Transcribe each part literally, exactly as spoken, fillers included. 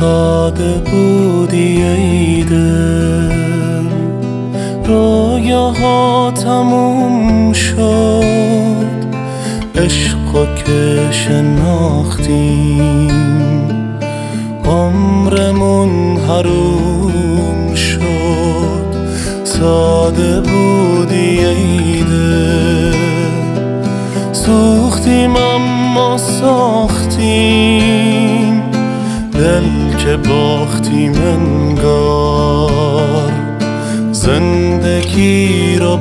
ساده بودی ای دل، رویاها تموم شد، عشقا که شناختیم عمرمون حروم شد. ساده بودی ای دل، سوختیم اما ساختیم، دل که باختیم انگار زندگی رو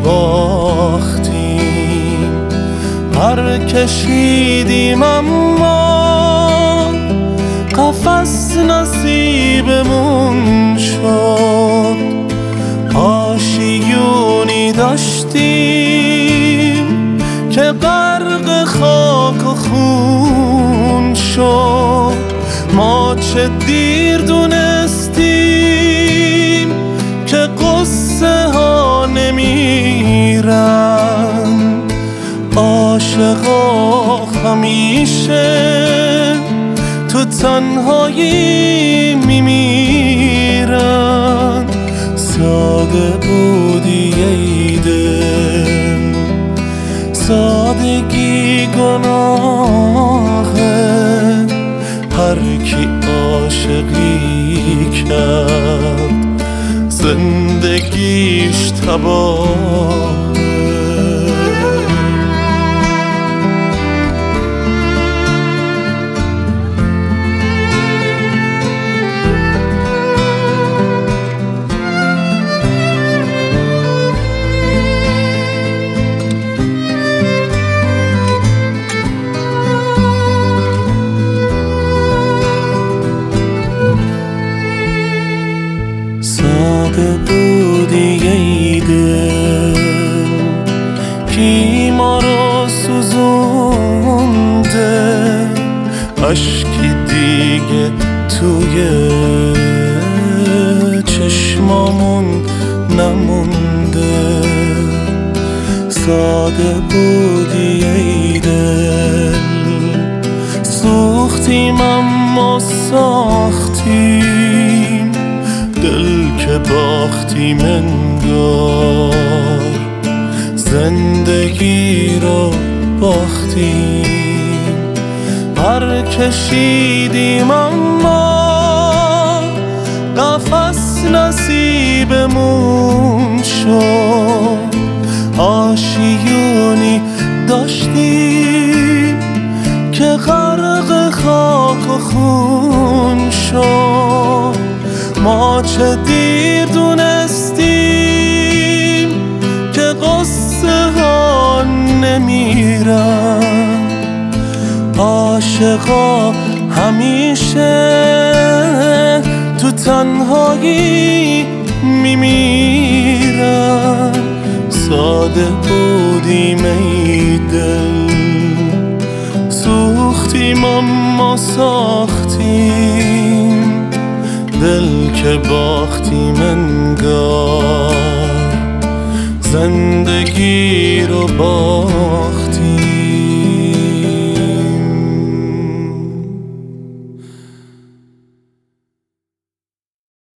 باختیم. پر کشیدیم اما قفس نصیبمون شد، آشیونی داشتیم که غرق خاک و خون شد. ما چه دیر دونستیم که قصه ها نمیرن، عاشقا همیشه تو تنهایی میمیرن. ساده بودی ای دل، سادگی گناهه، هر کی عاشقی کرد زندگیش تباه. ساده بودی ای دل، کی ما رو سوزونده، اشکی دیگه توی چشمامون نمونده. ساده بودی ای دل، سوختیم اما ساختیم، دل که باختیم انگار زندگی رو باختیم. پر کشیدیم اما قفس نصیبمون شد، آشیونی داشتیم که غرق خاک و خون شد. ما چه دیر دونستیم که قصه ها نمیرن، عاشقا همیشه تو تنهایی میمیرن. ساده بودیم ای دل، سوختیم اما ساختیم، دل که باختیم انگار زندگی رو باختیم.